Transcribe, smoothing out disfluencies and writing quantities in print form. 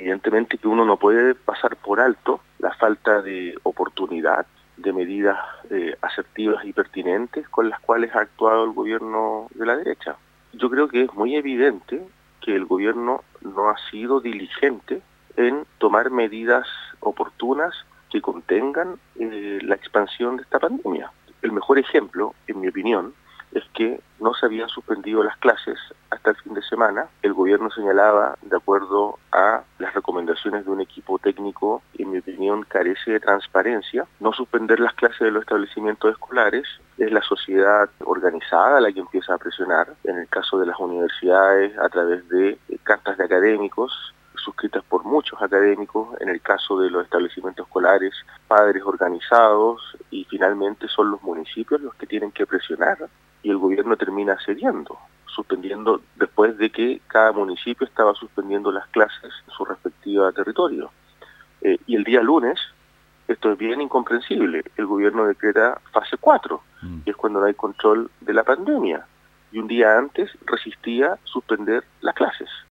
Evidentemente que uno no puede pasar por alto la falta de oportunidad de medidas asertivas y pertinentes con las cuales ha actuado el gobierno de la derecha. Yo creo que es muy evidente que el gobierno no ha sido diligente en tomar medidas oportunas que contengan la expansión de esta pandemia. El mejor ejemplo, en mi opinión, es que no se habían suspendido las clases hasta el fin de semana. El gobierno señalaba, de acuerdo a las recomendaciones de un equipo técnico, en mi opinión carece de transparencia, no suspender las clases de los establecimientos escolares. Es la sociedad organizada la que empieza a presionar, en el caso de las universidades a través de cartas de académicos, suscritas por muchos académicos, en el caso de los establecimientos escolares, padres organizados, y finalmente son los municipios los que tienen que presionar, y el gobierno termina cediendo, suspendiendo después de que cada municipio estaba suspendiendo las clases en su respectivo territorio. Y el día lunes, esto es bien incomprensible, el gobierno decreta fase 4, que es cuando no hay control de la pandemia, y un día antes resistía suspender las clases.